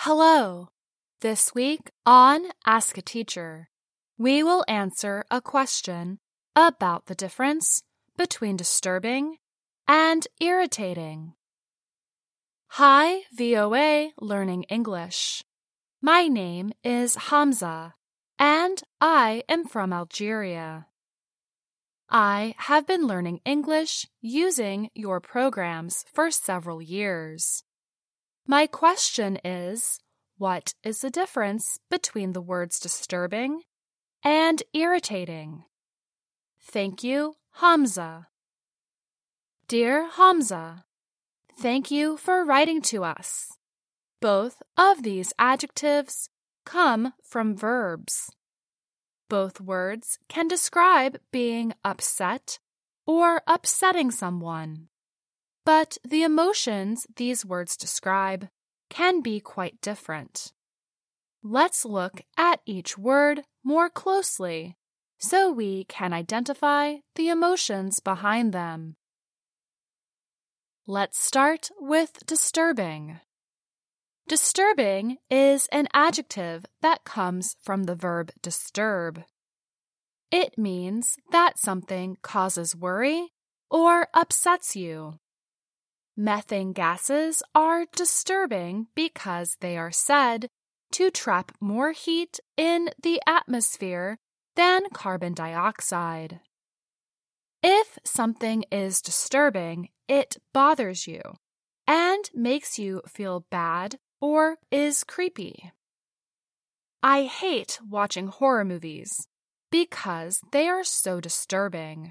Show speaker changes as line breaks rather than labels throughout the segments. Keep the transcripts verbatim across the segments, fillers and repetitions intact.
Hello! This week on Ask a Teacher, we will answer a question about the difference between disturbing and irritating. Hi, V O A Learning English. My name is Hamza, and I am from Algeria. I have been learning English using your programs for several years. My question is, what is the difference between the words disturbing and irritating? Thank you, Hamza. Dear Hamza, thank you for writing to us. Both of these adjectives come from verbs. Both words can describe being upset or upsetting someone. But the emotions these words describe can be quite different. Let's look at each word more closely so we can identify the emotions behind them. Let's start with disturbing. Disturbing is an adjective that comes from the verb disturb. It means that something causes worry or upsets you. Methane gases are disturbing because they are said to trap more heat in the atmosphere than carbon dioxide. If something is disturbing, it bothers you and makes you feel bad or is creepy. I hate watching horror movies because they are so disturbing.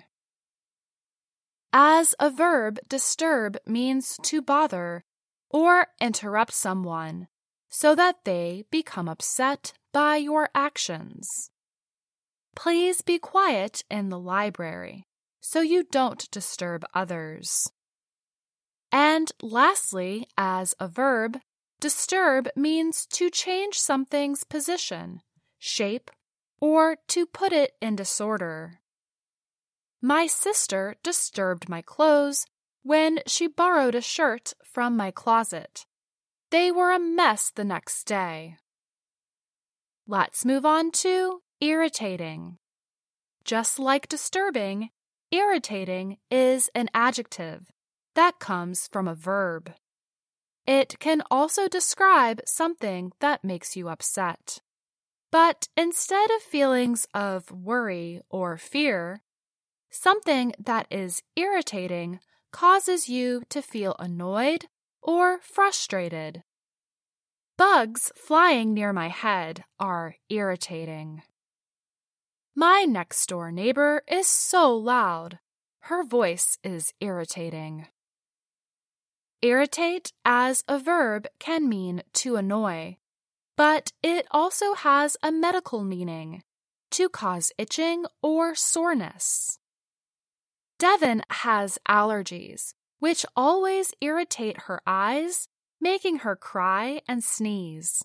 As a verb, disturb means to bother or interrupt someone so that they become upset by your actions. Please be quiet in the library so you don't disturb others. And lastly, as a verb, disturb means to change something's position, shape, or to put it in disorder. My sister disturbed my clothes when she borrowed a shirt from my closet. They were a mess the next day. Let's move on to irritating. Just like disturbing, irritating is an adjective that comes from a verb. It can also describe something that makes you upset. But instead of feelings of worry or fear, something that is irritating causes you to feel annoyed or frustrated. Bugs flying near my head are irritating. My next-door neighbor is so loud. Her voice is irritating. Irritate as a verb can mean to annoy, but it also has a medical meaning, to cause itching or soreness. Devin has allergies, which always irritate her eyes, making her cry and sneeze.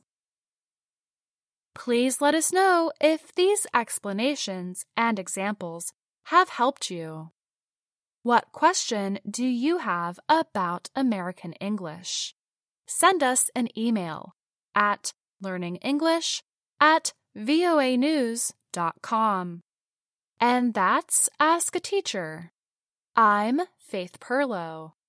Please let us know if these explanations and examples have helped you. What question do you have about American English? Send us an email at learningenglish at voa news dot com. And that's Ask a Teacher. I'm Faith Perlow.